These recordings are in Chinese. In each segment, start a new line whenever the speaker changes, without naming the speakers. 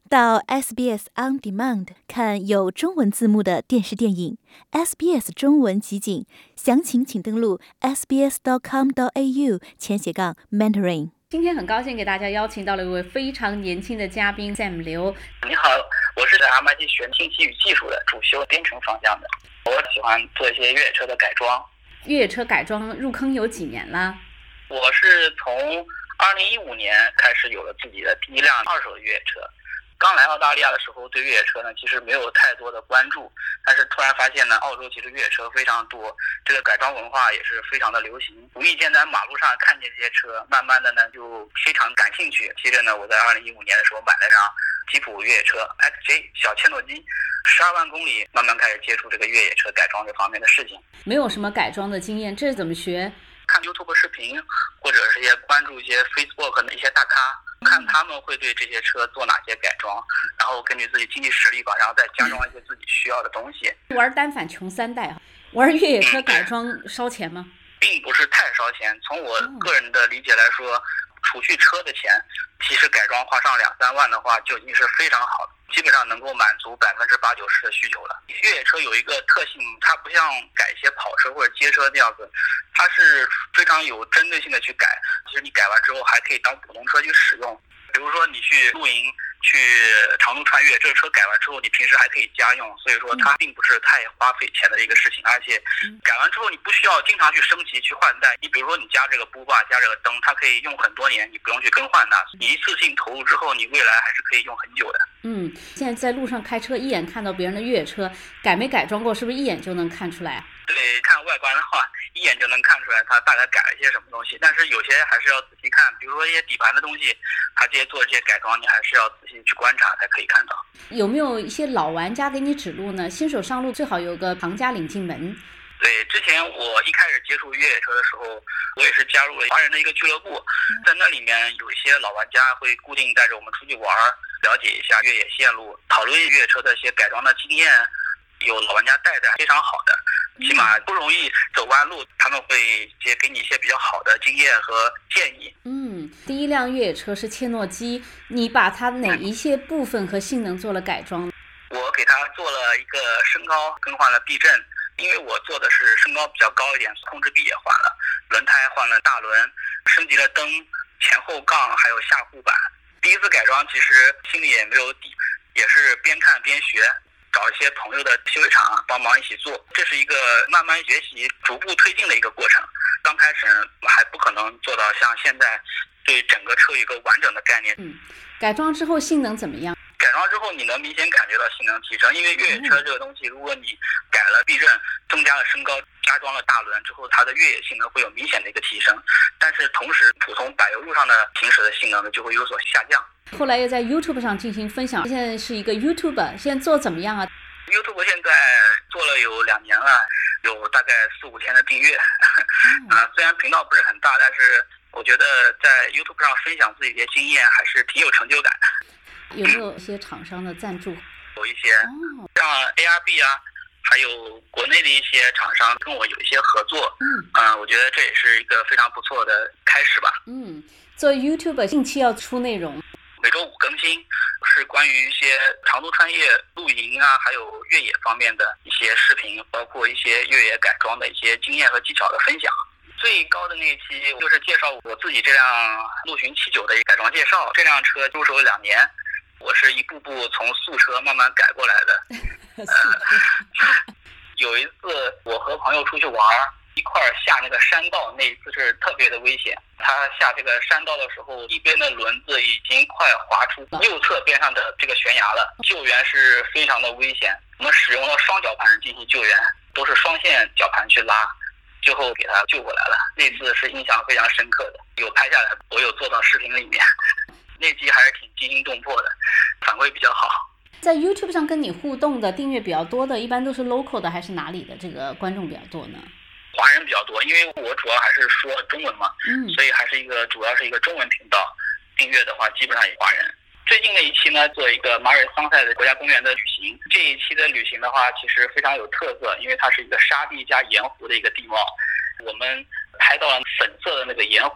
到 SBS On Demand 看有中文字幕的电视电影 SBS 中文集锦，详情请登录 sbs.com.au/Mandarin。今天很高兴给大家邀请到了一位非常年轻的嘉宾 Sam 刘。
你好，我是在 MIT 学信息与技术的，主修编程方向的。我喜欢做一些越野车的改装。
越野车改装入坑有几年了？
我是从2015年开始有了自己的第一辆二手的越野车。刚来澳大利亚的时候，对越野车呢其实没有太多的关注，但是突然发现呢，澳洲其实越野车非常多，这个改装文化也是非常的流行。无意间在马路上看见这些车，慢慢的呢就非常感兴趣。接着呢，我在2015年的时候买了辆吉普越野车 XJ 小切诺基，12万公里，慢慢开始接触这个越野车改装这方面的事情。
没有什么改装的经验，这是怎么学？
看 YouTube 视频，或者是关注一些 Facebook 的一些大咖，看他们会对这些车做哪些改装，然后根据自己经济实力吧，然后再加装一些自己需要的东西。
玩单反穷三代，玩越野车改装烧钱吗？
并不是太烧钱，从我个人的理解来说，除去车的钱，其实改装花上2-3万的话就已经是非常好的，基本上能够满足80%-90%的需求了。越野车有一个特性，它不像改一些跑车或者街车这样子，它是非常有针对性的去改。其实你改完之后还可以当普通车去使用，比如说你去露营、去长途穿越，这个车改完之后你平时还可以家用，所以说它并不是太花费钱的一个事情。而且改完之后你不需要经常去升级去换代，你比如说你加这个波霸加这个灯，它可以用很多年，你不用去更换它，你一次性投入之后你未来还是可以用很久的。
现在在路上开车，一眼看到别人的越野车改没改装过，是不是一眼就能看出来？
对，看外观的话，一眼就能看出来它大概改了一些什么东西。但是有些还是要仔细看，比如说一些底盘的东西，它这些做这些改装，你还是要仔细去观察才可以看到。
有没有一些老玩家给你指路呢？新手上路最好有个行家领进门。
对，之前我一开始接触越野车的时候，我也是加入了华人的一个俱乐部，在那里面有一些老玩家会固定带着我们出去玩，了解一下越野线路，讨论越野车的一些改装的经验。有老玩家带的非常好的，起码不容易走弯路，他们会给你一些比较好的经验和建议。
第一辆越野车是切诺基，你把它哪一些部分和性能做了改装？
我给它做了一个升高，更换了避震，因为我做的是升高比较高一点，控制臂也换了，轮胎换了大轮，升级了灯、前后杠还有下护板。第一次改装其实心里也没有底，也是边看边学，找一些朋友的修理厂帮忙一起做，这是一个慢慢学习、逐步推进的一个过程。刚开始还不可能做到像现在对整个车有一个完整的概念。
改装之后性能怎么样？
改装之后你能明显感觉到性能提升，因为越野车这个东西，如果你改了避震、增加了升高、加装了大轮之后，它的越野性能会有明显的一个提升，但是同时普通柏油路上的行驶的性能呢就会有所下降。
后来又在 YouTube 上进行分享，现在是一个 YouTuber， 现在做怎么样啊？
YouTube 现在做了有2年了，有大概4-5千的订阅。虽然频道不是很大，但是我觉得在 YouTube 上分享自己的经验还是挺有成就感的。
有没有一些厂商的赞助？
有一些，像 ARB 啊，还有国内的一些厂商跟我有一些合作。我觉得这也是一个非常不错的开始吧。
做 YouTube 近期要出内容，
每周5更新，是关于一些长途穿越、露营啊，还有越野方面的一些视频，包括一些越野改装的一些经验和技巧的分享。最高的那一期就是介绍我自己这辆陆巡79的改装介绍。这辆车入手2年，我是一步步从素车慢慢改过来的。有一次我和朋友出去玩，一块下那个山道，那一次是特别的危险。他下这个山道的时候，一边的轮子已经快滑出右侧边上的这个悬崖了，救援是非常的危险。我们使用了双绞盘进行救援，都是双线绞盘去拉，最后给他救过来了。那次是印象非常深刻的，有拍下来，我有做到视频里面。那集还是挺惊心动魄的，反馈比较好。
在 YouTube 上跟你互动的订阅比较多的，一般都是 local 的还是哪里的这个观众比较多呢？
华人比较多，因为我主要还是说中文嘛，所以还是主要是一个中文频道。订阅的话，基本上也华人。最近的一期呢，做一个马尔桑塞的国家公园的旅行。这一期的旅行的话，其实非常有特色，因为它是一个沙地加盐湖的一个地貌。我们拍到了粉色的那个盐湖，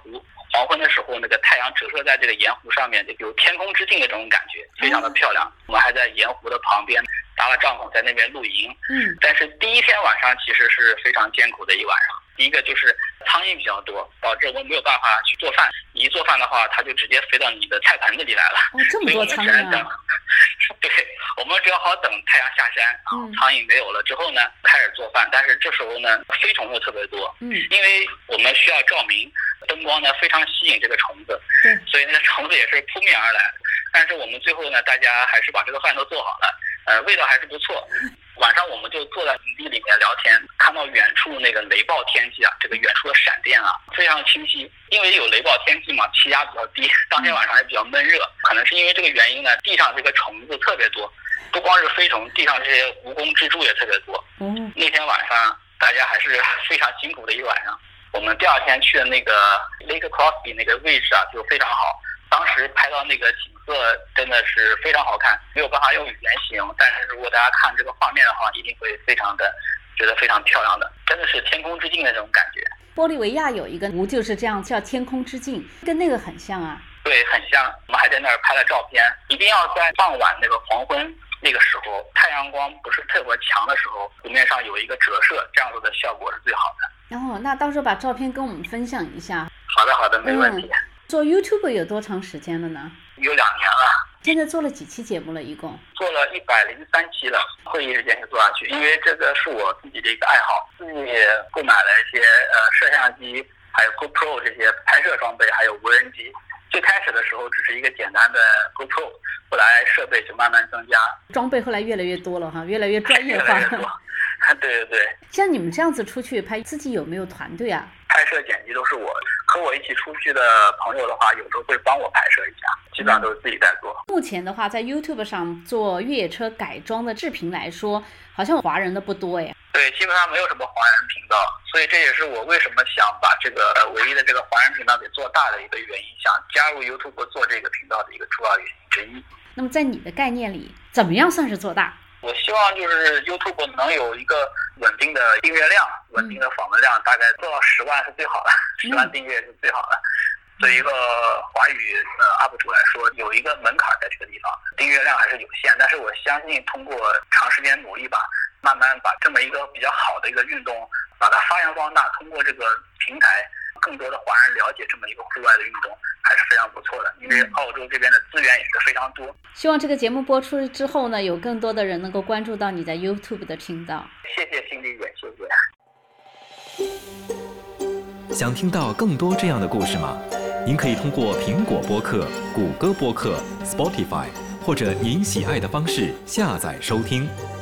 黄昏的时候，那个太阳折射在这个盐湖上面，就有天空之镜的这种感觉，非常的漂亮。我们还在盐湖的旁边搭了帐篷，在那边露营。但是第一天晚上其实是非常艰苦的一晚上。第一个就是苍蝇比较多，导致我们没有办法去做饭。你一做饭的话，它就直接飞到你的菜盆子里来了。
这么多苍蝇啊！
对，我们只要好等太阳下山，苍蝇没有了之后呢，开始做饭。但是这时候呢，飞虫又特别多。因为我们需要照明，灯光呢非常吸引这个虫子，所以那个虫子也是扑面而来。但是我们最后呢，大家还是把这个饭都做好了，味道还是不错。晚上我们就坐在营地里面聊天，看到远处那个雷暴天气啊，这个远处的闪电啊，非常清晰。因为有雷暴天气嘛，气压比较低，当天晚上还比较闷热，可能是因为这个原因呢，地上这个虫子特别多，不光是飞虫，地上这些蜈蚣、蜘蛛也特别多。那天晚上大家还是非常辛苦的一晚上。我们第二天去的那个 Lake Crosby 那个位置啊，就非常好。当时拍到那个景色真的是非常好看，没有办法用语言形容，但是如果大家看这个画面的话，一定会非常的觉得非常漂亮的，真的是天空之镜的这种感觉。
玻利维亚有一个湖就是这样，叫天空之镜，跟那个很像啊。
对，很像。我们还在那儿拍了照片。一定要在傍晚那个黄昏那个时候，太阳光不是特别强的时候，湖面上有一个折射，这样子的效果是最好的。
那到时候把照片跟我们分享一下。
好的，没问题。
做 YouTube 有多长时间了呢？
有2年了。
现在做了几期节目了？一共
做了103期了，会一直坚持做下去，因为这个是我自己的一个爱好，自己也购买了一些摄像机，还有 GoPro 这些拍摄装备，还有无人机。最开始的时候只是一个简单的 GoPro， 后来设备就慢慢增加，
装备后来越来越多了哈，越来越专业化。
越来越多。对。
像你们这样子出去拍，自己有没有团队啊？
拍摄剪辑都是我，和我一起出去的朋友的话，有时候会帮我拍摄一下，基本上都是自己在做。
目前的话，在 YouTube 上做越野车改装的视频来说，好像华人的不多哎。
对，基本上没有什么华人频道，所以这也是我为什么想把这个唯一的这个华人频道给做大的一个原因，想加入 YouTube 做这个频道的一个主要原因之一。
那么在你的概念里，怎么样算是做大？
我希望就是 YouTube 能有一个稳定的订阅量，稳定的访问量，大概做到10万是最好的，10万订阅是最好的。对一个华语UP 主来说，有一个门槛在这个地方，订阅量还是有限，但是我相信通过长时间努力吧，慢慢把这么一个比较好的一个运动把它发扬光大，通过这个平台更多的华人了解这么一个户外的运动，还是非常不错的，因为澳洲这边的资源也是非常多。
希望这个节目播出之后呢，有更多的人能够关注到你在 YouTube 的频道。
谢谢心理姐，谢
谢。想听到更多这样的故事吗？您可以通过苹果播客、谷歌播客、Spotify 或者您喜爱的方式下载收听。